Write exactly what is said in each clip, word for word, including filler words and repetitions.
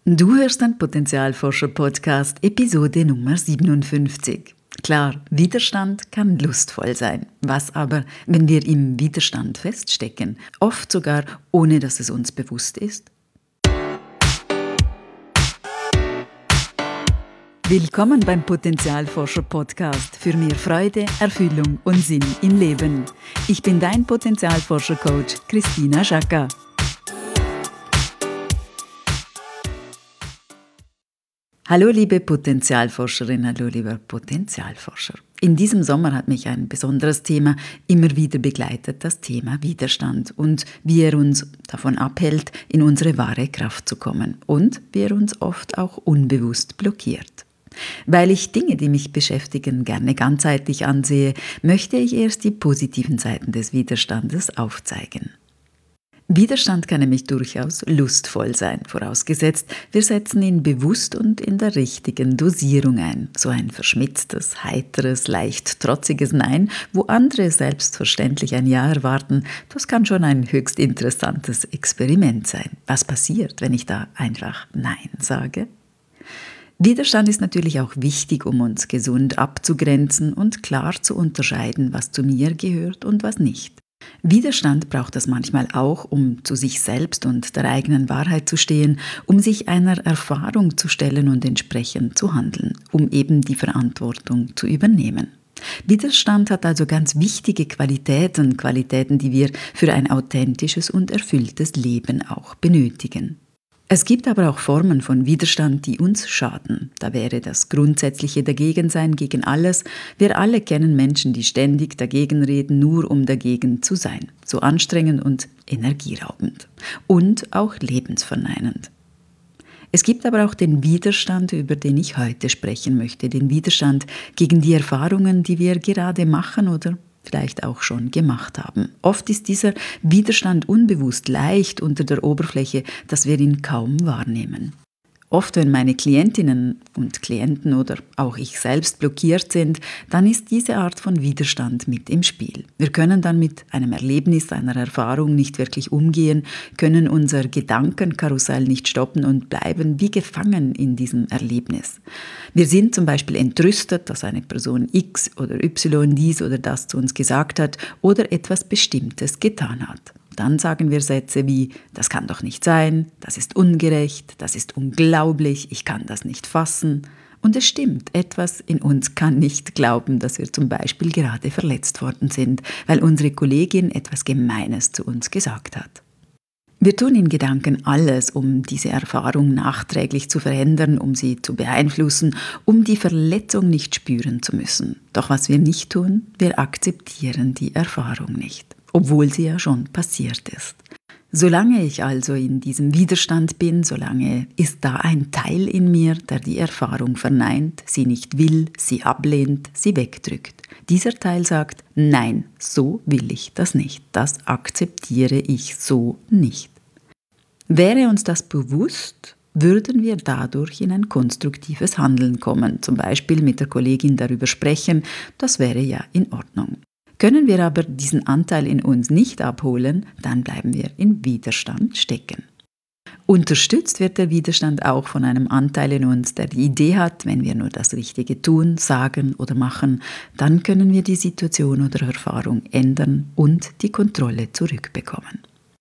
Du hörst den Potenzialforscher-Podcast, Episode Nummer siebenundfünfzig. Klar, Widerstand kann lustvoll sein. Was aber, wenn wir im Widerstand feststecken? Oft sogar, ohne dass es uns bewusst ist. Willkommen beim Potenzialforscher-Podcast für mehr Freude, Erfüllung und Sinn im Leben. Ich bin dein Potenzialforscher-Coach Christina Schaka. Hallo liebe Potenzialforscherin, hallo lieber Potenzialforscher. In diesem Sommer hat mich ein besonderes Thema immer wieder begleitet, das Thema Widerstand und wie er uns davon abhält, in unsere wahre Kraft zu kommen und wie er uns oft auch unbewusst blockiert. Weil ich Dinge, die mich beschäftigen, gerne ganzheitlich ansehe, möchte ich erst die positiven Seiten des Widerstandes aufzeigen. Widerstand kann nämlich durchaus lustvoll sein, vorausgesetzt, wir setzen ihn bewusst und in der richtigen Dosierung ein. So ein verschmitztes, heiteres, leicht trotziges Nein, wo andere selbstverständlich ein Ja erwarten, das kann schon ein höchst interessantes Experiment sein. Was passiert, wenn ich da einfach Nein sage? Widerstand ist natürlich auch wichtig, um uns gesund abzugrenzen und klar zu unterscheiden, was zu mir gehört und was nicht. Widerstand braucht es manchmal auch, um zu sich selbst und der eigenen Wahrheit zu stehen, um sich einer Erfahrung zu stellen und entsprechend zu handeln, um eben die Verantwortung zu übernehmen. Widerstand hat also ganz wichtige Qualitäten, Qualitäten, die wir für ein authentisches und erfülltes Leben auch benötigen. Es gibt aber auch Formen von Widerstand, die uns schaden. Da wäre das grundsätzliche Dagegensein gegen alles. Wir alle kennen Menschen, die ständig dagegen reden, nur um dagegen zu sein. So anstrengend und energieraubend. Und auch lebensverneinend. Es gibt aber auch den Widerstand, über den ich heute sprechen möchte. Den Widerstand gegen die Erfahrungen, die wir gerade machen oder vielleicht auch schon gemacht haben. Oft ist dieser Widerstand unbewusst leicht unter der Oberfläche, dass wir ihn kaum wahrnehmen. Oft, wenn meine Klientinnen und Klienten oder auch ich selbst blockiert sind, dann ist diese Art von Widerstand mit im Spiel. Wir können dann mit einem Erlebnis, einer Erfahrung nicht wirklich umgehen, können unser Gedankenkarussell nicht stoppen und bleiben wie gefangen in diesem Erlebnis. Wir sind zum Beispiel entrüstet, dass eine Person X oder Y dies oder das zu uns gesagt hat oder etwas Bestimmtes getan hat. Dann sagen wir Sätze wie, das kann doch nicht sein, das ist ungerecht, das ist unglaublich, ich kann das nicht fassen. Und es stimmt, etwas in uns kann nicht glauben, dass wir zum Beispiel gerade verletzt worden sind, weil unsere Kollegin etwas Gemeines zu uns gesagt hat. Wir tun in Gedanken alles, um diese Erfahrung nachträglich zu verändern, um sie zu beeinflussen, um die Verletzung nicht spüren zu müssen. Doch was wir nicht tun, wir akzeptieren die Erfahrung nicht, obwohl sie ja schon passiert ist. Solange ich also in diesem Widerstand bin, solange ist da ein Teil in mir, der die Erfahrung verneint, sie nicht will, sie ablehnt, sie wegdrückt. Dieser Teil sagt, nein, so will ich das nicht, das akzeptiere ich so nicht. Wäre uns das bewusst, würden wir dadurch in ein konstruktives Handeln kommen, zum Beispiel mit der Kollegin darüber sprechen, das wäre ja in Ordnung. Können wir aber diesen Anteil in uns nicht abholen, dann bleiben wir in Widerstand stecken. Unterstützt wird der Widerstand auch von einem Anteil in uns, der die Idee hat, wenn wir nur das Richtige tun, sagen oder machen, dann können wir die Situation oder Erfahrung ändern und die Kontrolle zurückbekommen.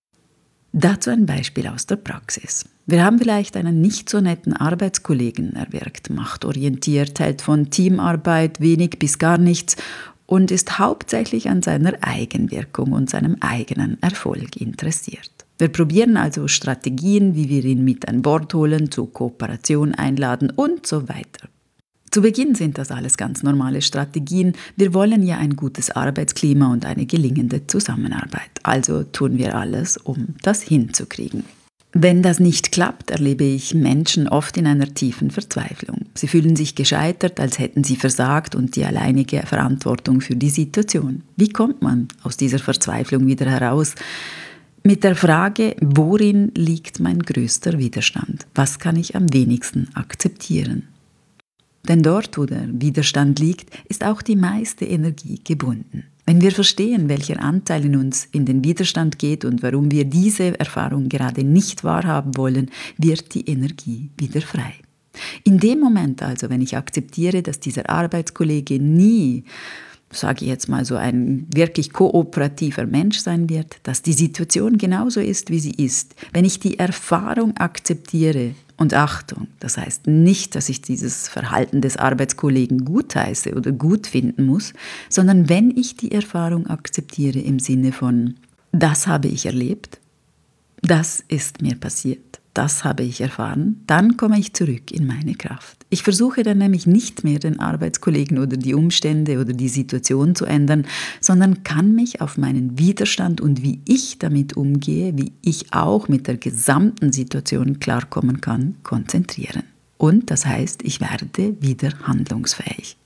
Dazu ein Beispiel aus der Praxis. Wir haben vielleicht einen nicht so netten Arbeitskollegen, er wirkt machtorientiert, hält von Teamarbeit wenig bis gar nichts und ist hauptsächlich an seiner Eigenwirkung und seinem eigenen Erfolg interessiert. Wir probieren also Strategien, wie wir ihn mit an Bord holen, zur Kooperation einladen und so weiter. Zu Beginn sind das alles ganz normale Strategien. Wir wollen ja ein gutes Arbeitsklima und eine gelingende Zusammenarbeit. Also tun wir alles, um das hinzukriegen. Wenn das nicht klappt, erlebe ich Menschen oft in einer tiefen Verzweiflung. Sie fühlen sich gescheitert, als hätten sie versagt und die alleinige Verantwortung für die Situation. Wie kommt man aus dieser Verzweiflung wieder heraus? Mit der Frage, worin liegt mein größter Widerstand? Was kann ich am wenigsten akzeptieren? Denn dort, wo der Widerstand liegt, ist auch die meiste Energie gebunden. Wenn wir verstehen, welcher Anteil in uns in den Widerstand geht und warum wir diese Erfahrung gerade nicht wahrhaben wollen, wird die Energie wieder frei. In dem Moment also, wenn ich akzeptiere, dass dieser Arbeitskollege nie, sage ich jetzt mal so, ein wirklich kooperativer Mensch sein wird, dass die Situation genauso ist, wie sie ist, wenn ich die Erfahrung akzeptiere, und Achtung, das heißt nicht, dass ich dieses Verhalten des Arbeitskollegen gutheiße oder gut finden muss, sondern wenn ich die Erfahrung akzeptiere im Sinne von, das habe ich erlebt, das ist mir passiert, das habe ich erfahren, dann komme ich zurück in meine Kraft. Ich versuche dann nämlich nicht mehr den Arbeitskollegen oder die Umstände oder die Situation zu ändern, sondern kann mich auf meinen Widerstand und wie ich damit umgehe, wie ich auch mit der gesamten Situation klarkommen kann, konzentrieren. Und das heißt, ich werde wieder handlungsfähig.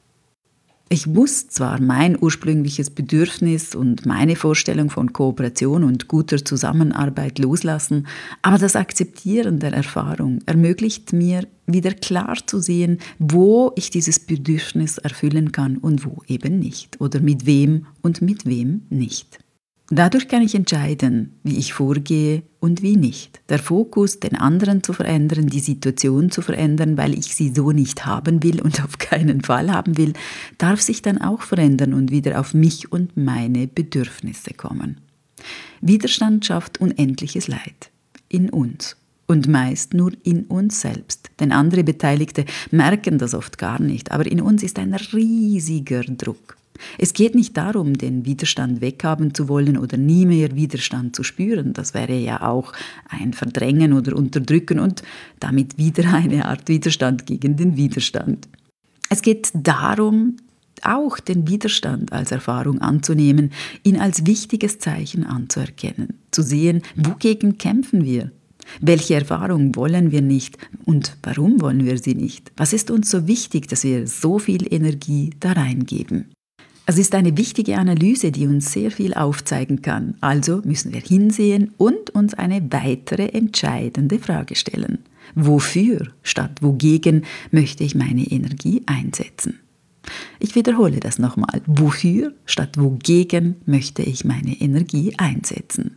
Ich muss zwar mein ursprüngliches Bedürfnis und meine Vorstellung von Kooperation und guter Zusammenarbeit loslassen, aber das Akzeptieren der Erfahrung ermöglicht mir, wieder klar zu sehen, wo ich dieses Bedürfnis erfüllen kann und wo eben nicht oder mit wem und mit wem nicht. Dadurch kann ich entscheiden, wie ich vorgehe und wie nicht. Der Fokus, den anderen zu verändern, die Situation zu verändern, weil ich sie so nicht haben will und auf keinen Fall haben will, darf sich dann auch verändern und wieder auf mich und meine Bedürfnisse kommen. Widerstand schafft unendliches Leid in uns und meist nur in uns selbst, denn andere Beteiligte merken das oft gar nicht, aber in uns ist ein riesiger Druck. Es geht nicht darum, den Widerstand weghaben zu wollen oder nie mehr Widerstand zu spüren. Das wäre ja auch ein Verdrängen oder Unterdrücken und damit wieder eine Art Widerstand gegen den Widerstand. Es geht darum, auch den Widerstand als Erfahrung anzunehmen, ihn als wichtiges Zeichen anzuerkennen, zu sehen, wogegen kämpfen wir. Welche Erfahrung wollen wir nicht und warum wollen wir sie nicht? Was ist uns so wichtig, dass wir so viel Energie da reingeben? Es ist eine wichtige Analyse, die uns sehr viel aufzeigen kann. Also müssen wir hinsehen und uns eine weitere entscheidende Frage stellen. Wofür statt wogegen möchte ich meine Energie einsetzen? Ich wiederhole das nochmal. Wofür statt wogegen möchte ich meine Energie einsetzen?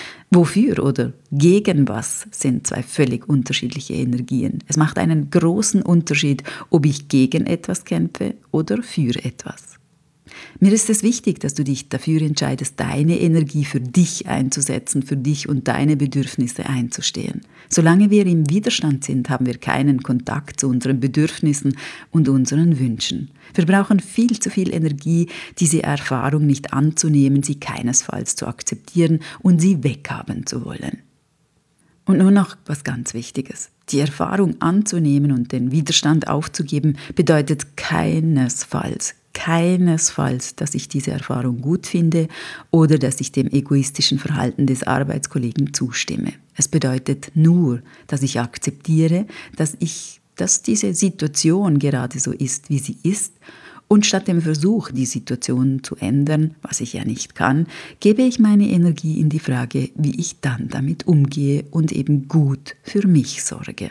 Wofür oder gegen was sind zwei völlig unterschiedliche Energien. Es macht einen großen Unterschied, ob ich gegen etwas kämpfe oder für etwas. Mir ist es wichtig, dass du dich dafür entscheidest, deine Energie für dich einzusetzen, für dich und deine Bedürfnisse einzustehen. Solange wir im Widerstand sind, haben wir keinen Kontakt zu unseren Bedürfnissen und unseren Wünschen. Wir brauchen viel zu viel Energie, diese Erfahrung nicht anzunehmen, sie keinesfalls zu akzeptieren und sie weghaben zu wollen. Und nur noch was ganz Wichtiges. Die Erfahrung anzunehmen und den Widerstand aufzugeben, bedeutet keinesfalls, keinesfalls, dass ich diese Erfahrung gut finde oder dass ich dem egoistischen Verhalten des Arbeitskollegen zustimme. Es bedeutet nur, dass ich akzeptiere, dass ich, dass diese Situation gerade so ist, wie sie ist. Und statt dem Versuch, die Situation zu ändern, was ich ja nicht kann, gebe ich meine Energie in die Frage, wie ich dann damit umgehe und eben gut für mich sorge.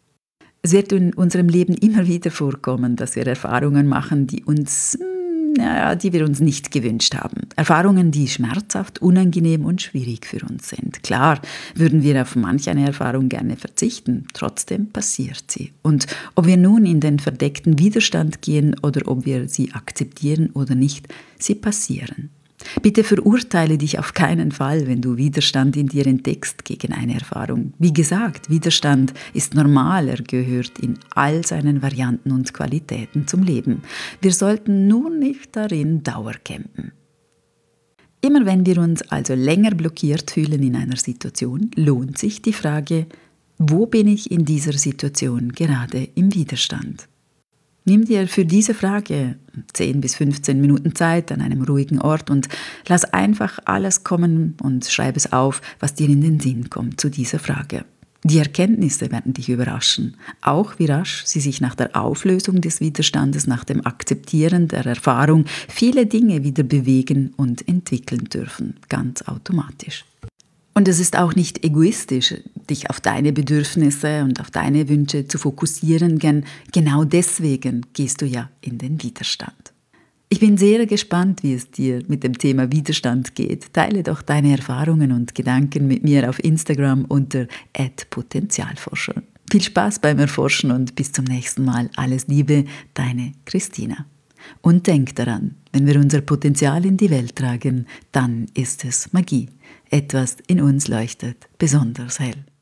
Es wird in unserem Leben immer wieder vorkommen, dass wir Erfahrungen machen, die uns, ja, die wir uns nicht gewünscht haben. Erfahrungen, die schmerzhaft, unangenehm und schwierig für uns sind. Klar würden wir auf manch eine Erfahrung gerne verzichten, trotzdem passiert sie. Und ob wir nun in den verdeckten Widerstand gehen oder ob wir sie akzeptieren oder nicht, sie passieren. Bitte verurteile dich auf keinen Fall, wenn du Widerstand in dir entdeckst gegen eine Erfahrung. Wie gesagt, Widerstand ist normal, er gehört in all seinen Varianten und Qualitäten zum Leben. Wir sollten nur nicht darin dauercampen. Immer wenn wir uns also länger blockiert fühlen in einer Situation, lohnt sich die Frage, wo bin ich in dieser Situation gerade im Widerstand? Nimm dir für diese Frage zehn bis fünfzehn Minuten Zeit an einem ruhigen Ort und lass einfach alles kommen und schreib es auf, was dir in den Sinn kommt zu dieser Frage. Die Erkenntnisse werden dich überraschen, auch wie rasch sie sich nach der Auflösung des Widerstandes, nach dem Akzeptieren der Erfahrung viele Dinge wieder bewegen und entwickeln dürfen, ganz automatisch. Und es ist auch nicht egoistisch, dich auf deine Bedürfnisse und auf deine Wünsche zu fokussieren, denn genau deswegen gehst du ja in den Widerstand. Ich bin sehr gespannt, wie es dir mit dem Thema Widerstand geht. Teile doch deine Erfahrungen und Gedanken mit mir auf Instagram unter at Potenzialforscher. Viel Spaß beim Erforschen und bis zum nächsten Mal. Alles Liebe, deine Christina. Und denk daran, wenn wir unser Potenzial in die Welt tragen, dann ist es Magie. Etwas in uns leuchtet besonders hell.